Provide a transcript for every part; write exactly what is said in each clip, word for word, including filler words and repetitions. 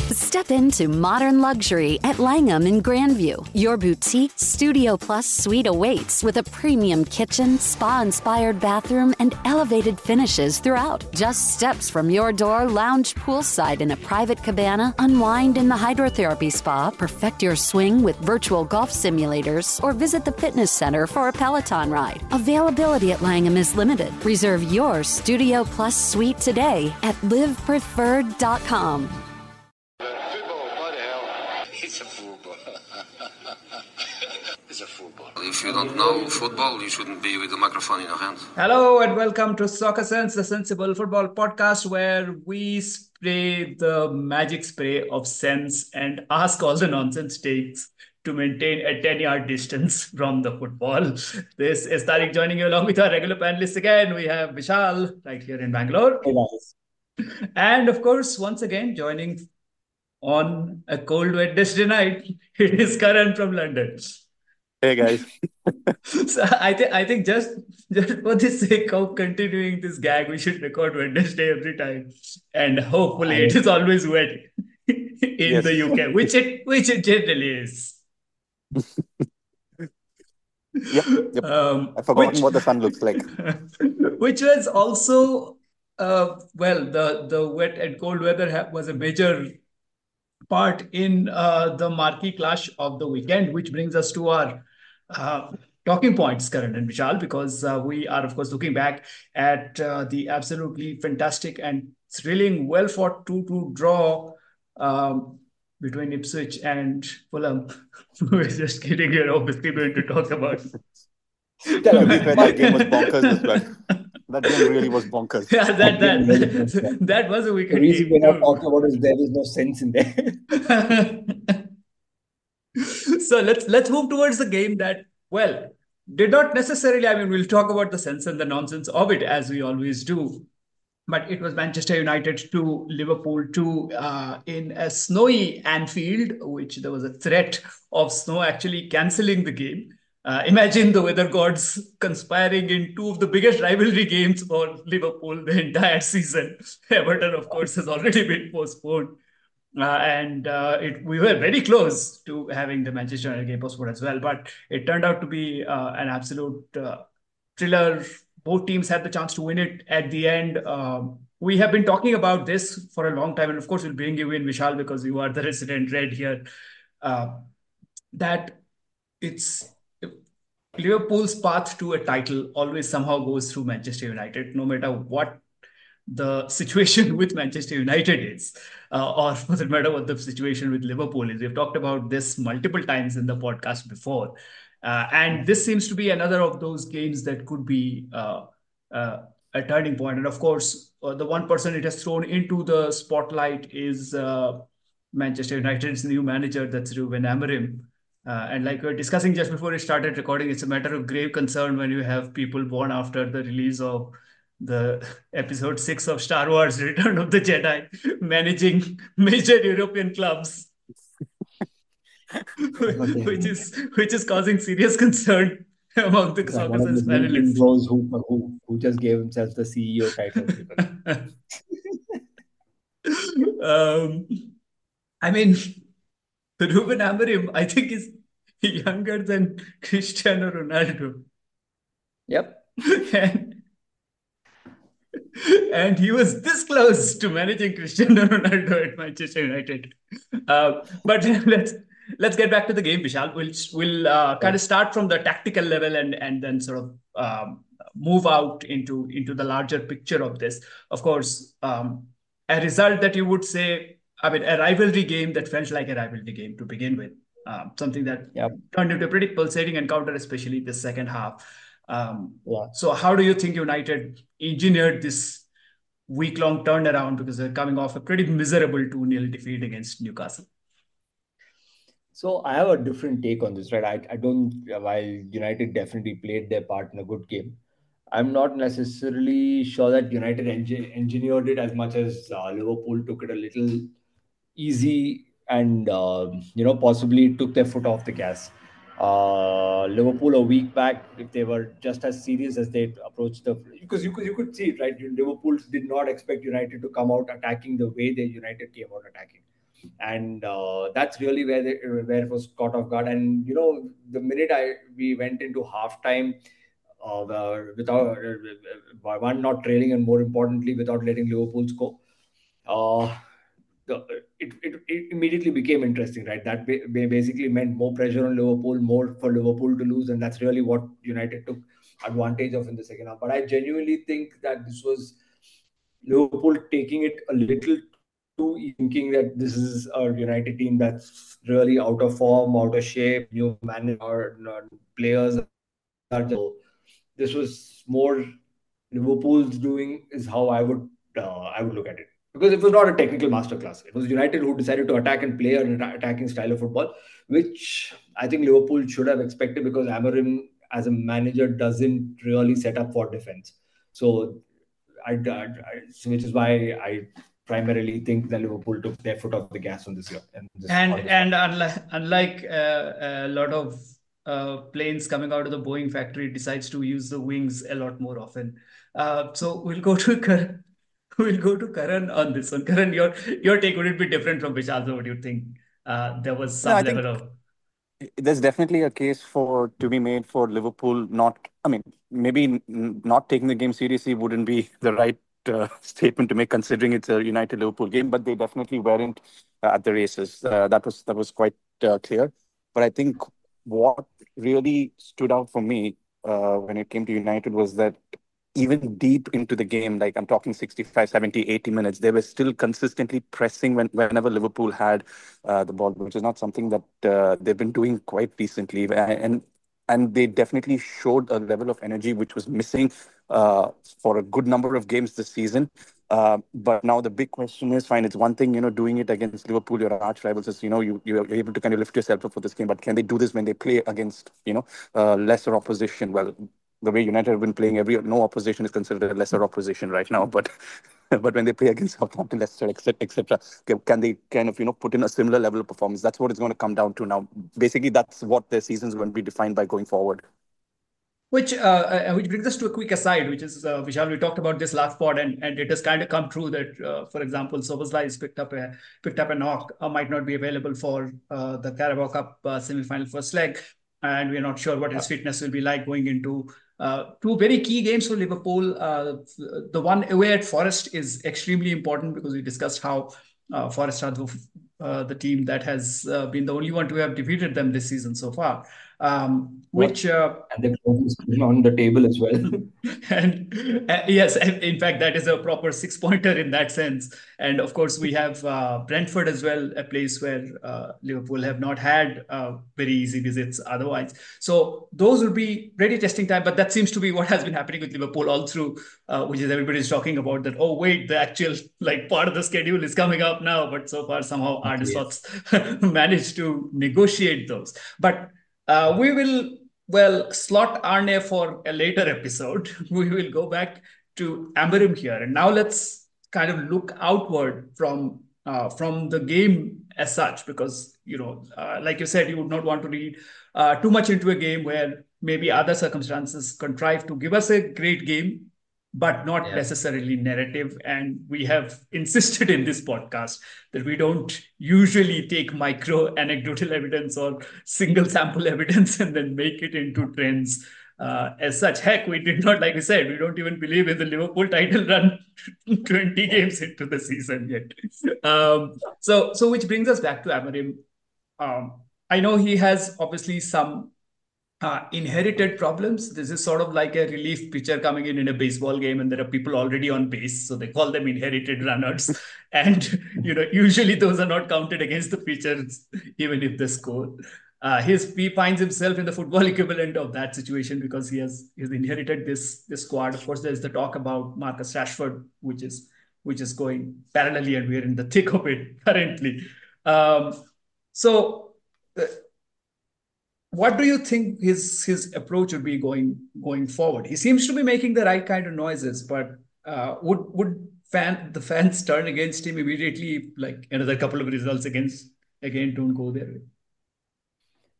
Step into modern luxury at Langham in Grandview. Your boutique Studio Plus suite awaits with a premium kitchen, spa-inspired bathroom, and elevated finishes throughout. Just steps from your door, lounge poolside in a private cabana, unwind in the hydrotherapy spa, perfect your swing with virtual golf simulators, or visit the fitness center for a Peloton ride. Availability at Langham is limited. Reserve your Studio Plus suite today at live preferred dot com. It's a football. It's a football. If you don't know football, you shouldn't be with the microphone in your hand. Hello and welcome to Soccer Sense, the sensible football podcast where we spray the magic spray of sense and ask all the nonsense takes to maintain a ten-yard distance from the football. This is Tariq joining you along with our regular panelists again. We have Vishal right here in Bangalore. Hey guys. And of course, once again, joining on a cold Wednesday night, it is Karan from London. Hey guys. So I think I think just just for the sake of continuing this gag, we should record Wednesday every time, and hopefully it is always wet in Yes. the U K, which it which it generally is. Yep, yep. Um, I've forgotten which what the sun looks like. which was also uh, well, the the wet and cold weather ha- was a major part in uh, the marquee clash of the weekend, which brings us to our uh, talking points, Karan and Vishal, because uh, we are, of course, looking back at uh, the absolutely fantastic and thrilling, well-fought two two draw um, between Ipswich and Fulham. We're just kidding here, obviously, going to talk about. To be fair, that game was bonkers as well. That game really was bonkers. Yeah, that That game really was that bonkers. that was a The wicked reason game we're not too. talking about is there is no sense in there. So let's let's move towards the game that, well, did not necessarily, I mean, we'll talk about the sense and the nonsense of it as we always do. But it was Manchester United to Liverpool two uh, in a snowy Anfield, which there was a threat of snow actually cancelling the game. Uh, imagine the weather gods conspiring in two of the biggest rivalry games for Liverpool the entire season. Everton, of course, has already been postponed. Uh, and uh, it, we were very close to having the Manchester United game postponed as well. But it turned out to be uh, an absolute uh, thriller. Both teams had the chance to win it at the end. Um, we have been talking about this for a long time. And of course, we'll bring you in, Vishal, because you are the resident red here. Uh, that it's Liverpool's path to a title always somehow goes through Manchester United, no matter what the situation with Manchester United is, uh, or for that matter, what the situation with Liverpool is. We've talked about this multiple times in the podcast before. Uh, and this seems to be another of those games that could be uh, uh, a turning point. And of course, uh, the one person it has thrown into the spotlight is uh, Manchester United's new manager, that's Ruben Amorim. Uh, and like we were discussing just before we started recording, it's a matter of grave concern when you have people born after the release of the episode six of Star Wars Return of the Jedi managing major European clubs, which is which is causing serious concern among the It's like Soccer one of Sense those LinkedIn panelists. bros who, who who just gave himself the C E O title. um, I mean, Ruben Amorim, I think, is younger than Cristiano Ronaldo. Yep. and, and he was this close to managing Cristiano Ronaldo at Manchester United. Uh, but let's let's get back to the game, Vishal. We'll we'll uh, kind of start from the tactical level and and then sort of um, move out into into the larger picture of this. Of course, um, a result that you would say, I mean, a rivalry game that felt like a rivalry game to begin with. Um, something that Yep. turned into a pretty pulsating encounter, especially the second half. Um, Yeah. so how do you think United engineered this week-long turnaround, because they're coming off a pretty miserable two nil defeat against Newcastle? So I have a different take on this, right? I, I don't, while United definitely played their part in a good game, I'm not necessarily sure that United engi- engineered it as much as uh, Liverpool took it a little easy and, um, you know, possibly took their foot off the gas. Uh, Liverpool a week back, if they were just as serious as they approached the, because you could you could see it, right? Liverpool did not expect United to come out attacking the way they United came out attacking. and uh, that's really where they, where it was caught off guard. And you know, the minute I we went into halftime, uh, the- without uh, one not trailing, and more importantly, without letting Liverpool score, uh, the, it, it, it immediately became interesting, right? That ba- ba- basically meant more pressure on Liverpool, more for Liverpool to lose, and that's really what United took advantage of in the second half. But I genuinely think that this was Liverpool taking it a little too easy, thinking that this is a United team that's really out of form, out of shape, new manager, players are just this was more Liverpool's doing is how I would uh, I would look at it, because it was not a technical masterclass. It was United who decided to attack and play an attacking style of football, which I think Liverpool should have expected, because Amorim as a manager doesn't really set up for defense. So I, I, I so which is why I primarily think that Liverpool took their foot off the gas on this year and this And on this and one. unlike unlike uh, a lot of uh, planes coming out of the Boeing factory, it decides to use the wings a lot more often. Uh, so we'll go to Karan. We'll go to Karan on this one. Karan, your your take, would it be different from Vishal? What do you think? Uh, there was No, some I think level of there's definitely a case for to be made for Liverpool not. I mean, maybe n- not taking the game seriously wouldn't be the right uh, statement to make, considering it's a United Liverpool game. But they definitely weren't uh, at the races. Uh, that was that was quite uh, clear. But I think what really stood out for me uh, when it came to United was that even deep into the game, like I'm talking sixty-five, seventy, eighty minutes, they were still consistently pressing when, whenever Liverpool had uh, the ball, which is not something that uh, they've been doing quite recently. And and they definitely showed a level of energy which was missing uh, for a good number of games this season. Uh, but now the big question is, fine, it's one thing, you know, doing it against Liverpool, your arch rivals, is, you know, you, you're able to kind of lift yourself up for this game, but can they do this when they play against, you know, uh, lesser opposition? Well, the way United have been playing, every no opposition is considered a lesser opposition right now. But but when they play against Southampton, Leicester, et cetera, et cetera, can they kind of you know put in a similar level of performance? That's what it's going to come down to now. Basically, that's what their season's going to be defined by going forward. which uh, uh, which brings us to a quick aside, which is uh, Vishal. We talked about this last pod, and, and it has kind of come true that, uh, for example, Szoboszlai has picked up a picked up a knock, uh, might not be available for uh, the Carabao Cup uh, semi-final first leg, and we're not sure what his fitness will be like going into uh, two very key games for Liverpool. Uh, the one away at Forest is extremely important, because we discussed how uh, Forest are the, uh, the team that has uh, been the only one to have defeated them this season so far. Um, What? which uh, And the trophy is on the table as well. and uh, yes, in fact, that is a proper six pointer in that sense. And of course, we have uh, Brentford as well, a place where uh, Liverpool have not had uh, very easy visits otherwise. So those would be ready testing time. But that seems to be what has been happening with Liverpool all through, uh, which is everybody's talking about that. Oh, wait, the actual like part of the schedule is coming up now. But so far, somehow Arne Yes. Slot's managed to negotiate those. But uh, we will well, slot Arne for a later episode. We will go back to Amorim here, and now let's kind of look outward from uh, from the game as such, because you know, uh, like you said, you would not want to read uh, too much into a game where maybe other circumstances contrive to give us a great game, but not Yeah. necessarily narrative. And we have insisted in this podcast that we don't usually take micro anecdotal evidence or single sample evidence and then make it into trends uh, as such. Heck, we did not, like we said, we don't even believe in the Liverpool title run twenty games into the season yet. Um, so, so which brings us back to Amorim. Um, I know he has obviously some uh, inherited problems. This is sort of like a relief pitcher coming in in a baseball game, and there are people already on base, so they call them inherited runners. And you know, usually those are not counted against the pitchers, even if they score. Uh, his he finds himself in the football equivalent of that situation, because he has he's inherited this this squad. Of course, there's the talk about Marcus Rashford, which is which is going parallelly, and we're in the thick of it currently. Um, so. Uh, what do you think his his approach would be going going forward? He seems to be making the right kind of noises, but uh, would would fan the fans turn against him immediately? Like another couple of results against again don't go their way.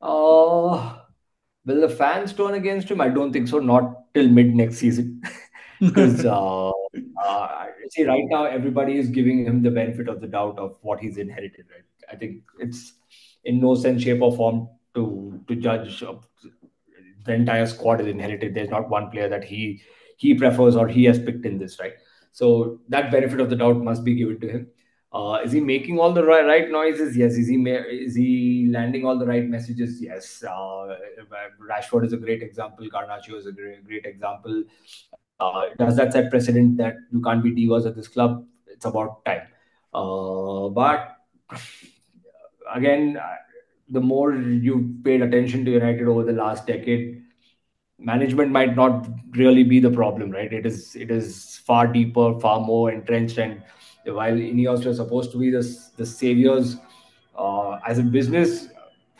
Uh, will the fans turn against him? I don't think so. Not till mid next season. because uh, uh, see, right now everybody is giving him the benefit of the doubt of what he's inherited. Right? I think it's in no sense, shape, or form to to judge of the entire squad is inherited. There's not one player that he he prefers or he has picked in this, right? So that benefit of the doubt must be given to him. Uh, is he making all the right, right noises? Yes. Is he ma- is he landing all the right messages? Yes. Uh, Rashford is a great example. Garnacho is a great, great example. Uh, does that set precedent that you can't be divas at this club? It's about time. Uh, but again, uh, the more you've paid attention to United over the last decade, management might not really be the problem, right? It is it is far deeper, far more entrenched. And while Ineos were supposed to be the the saviors uh, as a business,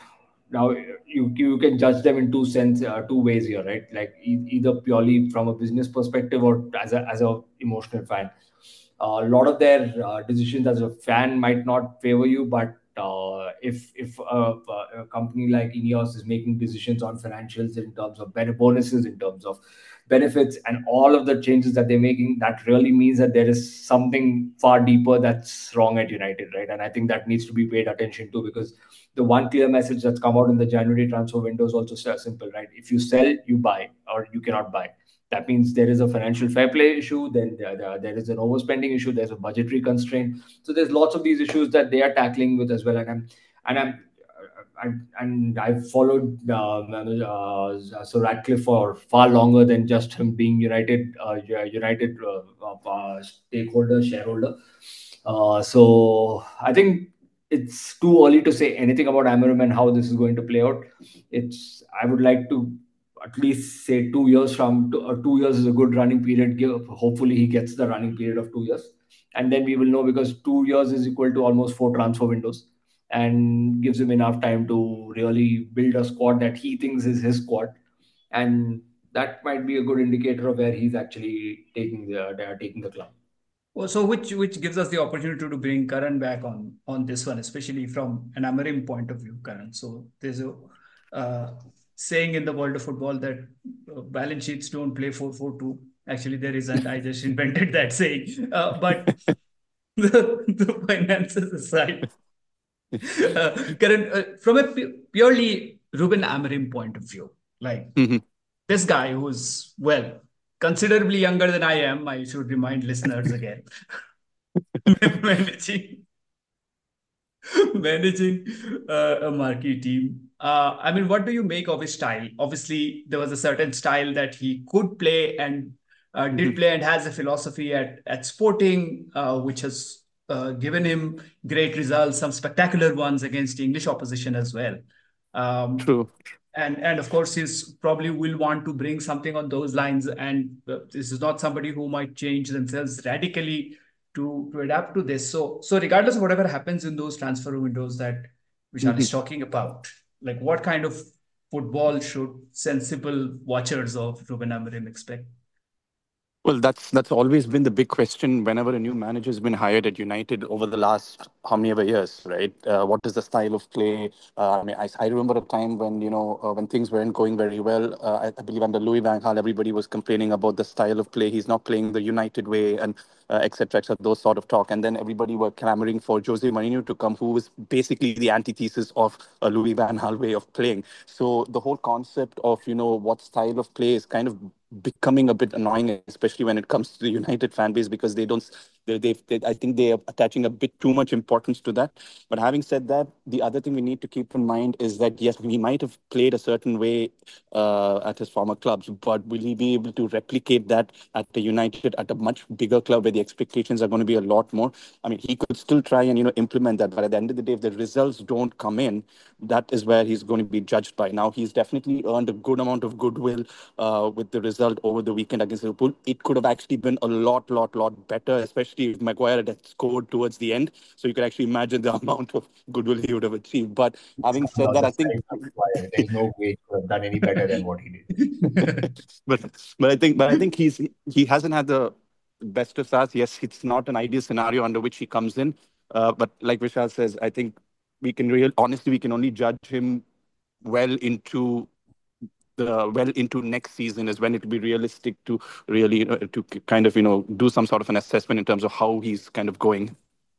now you you can judge them in two sense, uh, two ways here, right? Like e- either purely from a business perspective or as a as a emotional fan. Uh, a lot of their uh, decisions as a fan might not favor you, but uh, if if a, a company like Ineos is making decisions on financials in terms of better bonuses, in terms of benefits, and all of the changes that they're making, that really means that there is something far deeper that's wrong at United, right? And I think that needs to be paid attention to, because the one clear message that's come out in the January transfer window is also so simple, right? If you sell, you buy, or you cannot buy. That means there is a financial fair play issue, then there, there, there is an overspending issue, there's a budgetary constraint. So there's lots of these issues that they are tackling with as well. And i'm and i'm I, and I've followed um, uh, Sir Ratcliffe for far longer than just him being United uh, United uh, uh, stakeholder, shareholder. Uh, so I think it's too early to say anything about Amarim and how this is going to play out. It's I would like to at least say two years from two, uh, two years is a good running period. Give, hopefully he gets the running period of two years, and then we will know, because two years is equal to almost four transfer windows, and gives him enough time to really build a squad that he thinks is his squad, and that might be a good indicator of where he's actually taking the they are taking the club. Well, so which which gives us the opportunity to bring Karan back on on this one, especially from an Amarim point of view, Karan. So there's a uh, saying in the world of football that uh, balance sheets don't play four four two. Actually, there isn't. I just invented that saying. Uh, but the, the finances aside, uh, Karan, uh, from a pu- purely Ruben Amorim point of view, like Mhm. this guy who's, well, considerably younger than I am, I should remind listeners again, managing managing uh, a marquee team. Uh, I mean, what do you make of his style? Obviously, there was a certain style that he could play and uh, did Mhm. play, and has a philosophy at at Sporting, uh, which has uh, given him great results, some spectacular ones against English opposition as well. Um, True. and and of course he's probably will want to bring something on those lines, and uh, this is not somebody who might change themselves radically to to adapt to this. So so regardless of whatever happens in those transfer windows that Vishal is Mhm. talking about, like what kind of football should sensible watchers of Ruben Amorim expect? Well, that's that's always been the big question whenever a new manager has been hired at United over the last how many ever years, right? Uh, what is the style of play? Uh, I mean, I, I remember a time when you know uh, when things weren't going very well. Uh, I, I believe under Louis Van Gaal, everybody was complaining about the style of play. He's not playing the United way, and uh, et cetera, et cetera, those sort of talk. And then everybody were clamoring for Jose Mourinho to come, who was basically the antithesis of uh, Louis Van Gaal way of playing. So the whole concept of you know what style of play is kind of becoming a bit annoying, especially when it comes to the United fan base, because they don't, they, they, they, I think they are attaching a bit too much importance to that. But having said that, the other thing we need to keep in mind is that yes, we might have played a certain way uh, at his former clubs, but will he be able to replicate that at the United, at a much bigger club where the expectations are going to be a lot more? I mean, he could still try and you know implement that, but at the end of the day, if the results don't come in, that is where he's going to be judged by. Now, he's definitely earned a good amount of goodwill uh, with the result over the weekend against Liverpool. It could have actually been a lot, lot, lot better, especially if Maguire had scored towards the end. So you could actually imagine the amount of goodwill he would have achieved. But having said No, that, I that's think very much why there's no way to have done any better than what he did. but but I think but I think he's he hasn't had the best of starts. Yes, it's not an ideal scenario under which he comes in. Uh, but like Vishal says, I think we can real honestly we can only judge him well into uh, well into next season is when it will be realistic to really uh, to k- kind of you know do some sort of an assessment in terms of how he's kind of going.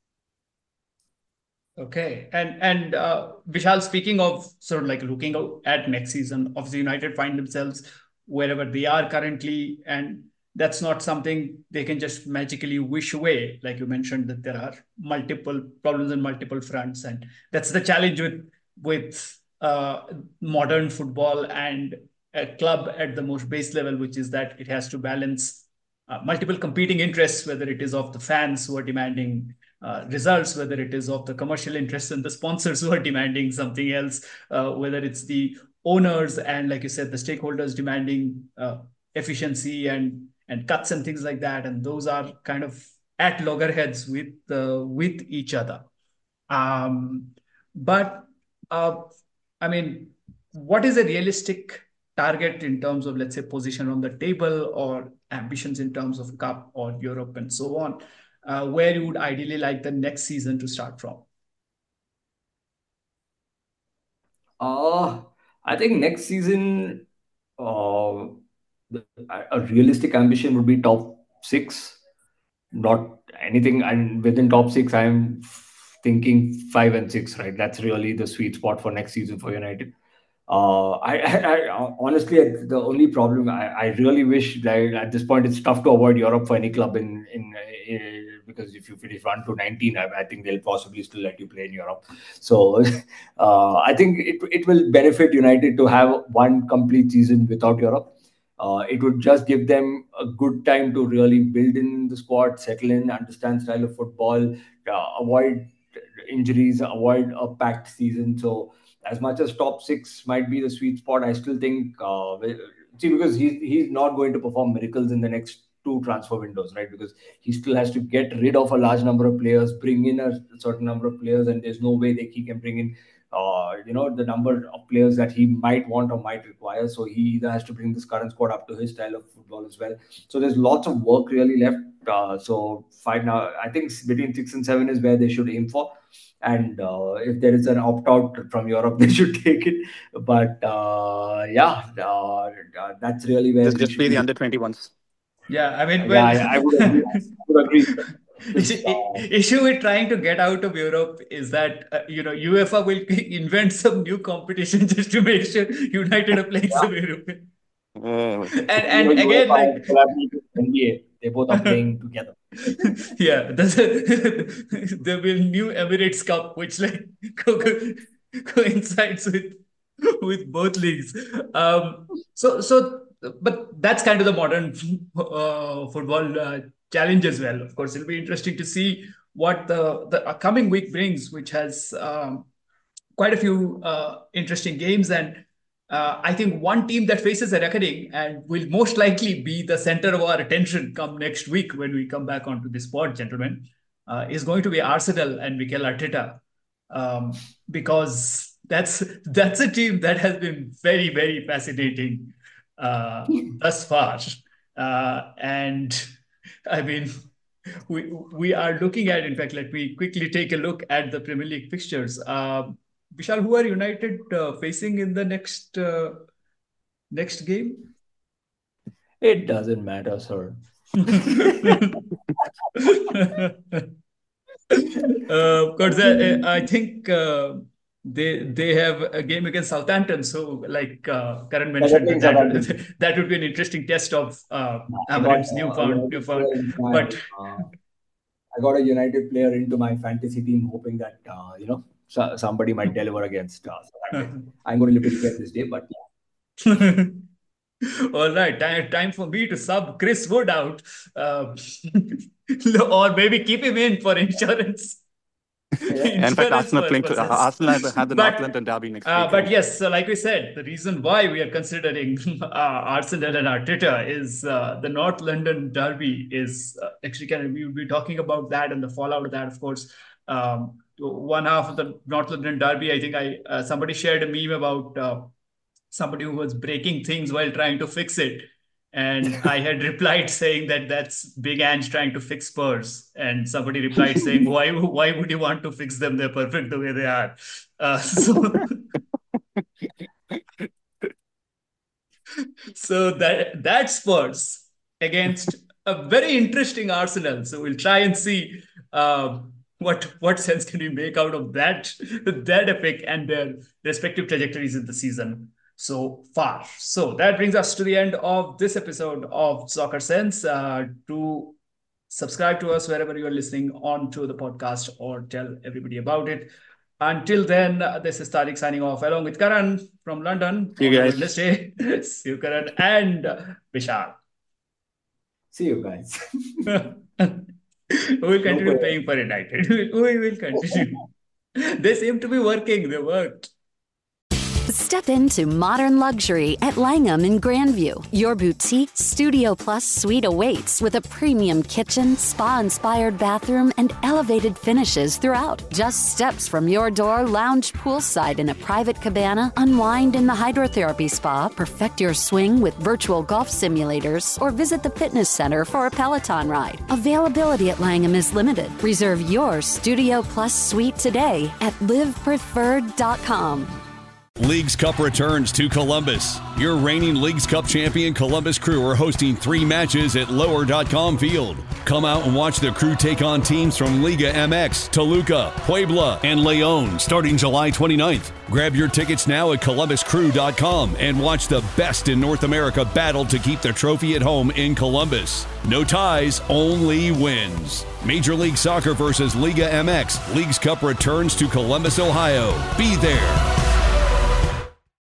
Okay. And and uh, Vishal, speaking of sort of like looking out at next season, obviously United find themselves wherever they are currently, and that's not something they can just magically wish away. Like you mentioned, that there are multiple problems on multiple fronts, and that's the challenge with with uh, modern football and a club at the most base level, which is that it has to balance uh, multiple competing interests, whether it is of the fans who are demanding uh, results, whether it is of the commercial interests and the sponsors who are demanding something else, uh, whether it's the owners and, like you said, the stakeholders demanding uh, efficiency and and cuts and things like that, and those are kind of at loggerheads with uh, with each other. Um, but uh, I mean, what is a realistic target in terms of, let's say, position on the table or ambitions in terms of Cup or Europe and so on, uh, where you would ideally like the next season to start from? Uh, I think next season, uh, the, a realistic ambition would be top six, not anything. And within top six, I'm thinking five and six, right? That's really the sweet spot for next season for United. Uh, I, I, I honestly, the only problem I, I really wish that at this point it's tough to avoid Europe for any club in in, in because if you finish one to nineteen, I, I think they'll possibly still let you play in Europe. So uh, I think it it will benefit United to have one complete season without Europe. Uh, it would just give them a good time to really build in the squad, settle in, understand style of football, uh, avoid injuries, avoid a packed season. So as much as top six might be the sweet spot, I still think uh, see because he's he's not going to perform miracles in the next two transfer windows, right? Because he still has to get rid of a large number of players, bring in a certain number of players, and there's no way that he can bring in uh, you know the number of players that he might want or might require. So he either has to bring this current squad up to his style of football as well. So there's lots of work really left. Uh, so five now, I think between six and seven is where they should aim for. And uh, if there is an opt out from Europe, they should take it. But uh, yeah, uh, uh, that's really where Just we just should play the be. under twenty-ones. Yeah, I mean, Yeah, well, I, I would agree. I would agree. Just, issue uh, issue with trying to get out of Europe is that uh, you know UEFA will invent some new competition just to make sure United are playing yeah, some European. Uh, And you and know, again, UEFA like has collaborated with N B A. They both are playing together. yeah, that's a, there will new Emirates Cup, which like co- co- coincides with with both leagues. Um, so so, but that's kind of the modern uh, football uh, challenge as well. Of course, it'll be interesting to see what the the coming week brings, which has um, quite a few uh, interesting games. And uh, I think one team that faces a reckoning and will most likely be the center of our attention come next week when we come back onto the spot, gentlemen, uh, is going to be Arsenal and Mikel Arteta, um, because that's that's a team that has been very, very fascinating uh, thus far. Uh, and I mean, we we are looking at, in fact, let me quickly take a look at the Premier League fixtures. Um, Vishal, who are United uh, facing in the next uh, next game? It doesn't matter, sir. Uh, of course, uh, I think uh, they they have a game against Southampton. So, like uh, Karan Yeah, they're mentioned, playing that Southampton. that that would be an interesting test of uh, I got Amarim's uh, a newfound United newfound. player in my But uh, I got a United player into my fantasy team, hoping that uh, you know so, somebody might deliver against uh, Southampton. I'm going to live to get this day, but yeah. all right, time, time for me to sub Chris Wood out, uh, or maybe keep him in for insurance. Yeah. in fact, Insurance Arsenal playing to, uh, purposes. Arsenal have, have the North But London derby next uh, but weekend. yes, so like we said, the reason why we are considering uh, Arsenal and Arteta is uh, the North London derby is uh, actually kind of, we will be talking about that and the fallout of that, of course. Um, one half of the North London derby, I think I uh, somebody shared a meme about uh, somebody who was breaking things while trying to fix it. And I had replied saying that that's Big Ange trying to fix Spurs. And somebody replied saying, why, why would you want to fix them? They're perfect the way they are. Uh, so So that that Spurs against a very interesting Arsenal. So we'll try and see uh, what what sense can we make out of that that epic and their respective trajectories in the season so far. So that brings us to the end of this episode of Soccer Sense. Uh, to subscribe to us wherever you are listening on to the podcast or tell everybody about it. Until then, uh, this is Tariq signing off along with Karan from London. See you guys. See you, Karan, and Vishal. See you guys. We will continue No paying for United. We will continue. They seem to be working. They worked. Step into modern luxury at Langham in Grandview. Your boutique Studio Plus suite awaits with a premium kitchen, spa-inspired bathroom, and elevated finishes throughout. Just steps from your door, lounge poolside in a private cabana, unwind in the hydrotherapy spa, perfect your swing with virtual golf simulators, or visit the fitness center for a Peloton ride. Availability at Langham is limited. Reserve your Studio Plus suite today at live preferred dot com. Leagues Cup returns to Columbus. Your reigning Leagues Cup champion Columbus Crew are hosting three matches at lower dot com field. Come out and watch the Crew take on teams from Liga M X, Toluca, Puebla, and León starting July twenty-ninth. Grab your tickets now at columbus crew dot com and watch the best in North America battle to keep the trophy at home in Columbus. No ties, only wins. Major League Soccer versus Liga M X. Leagues Cup returns to Columbus, Ohio. Be there.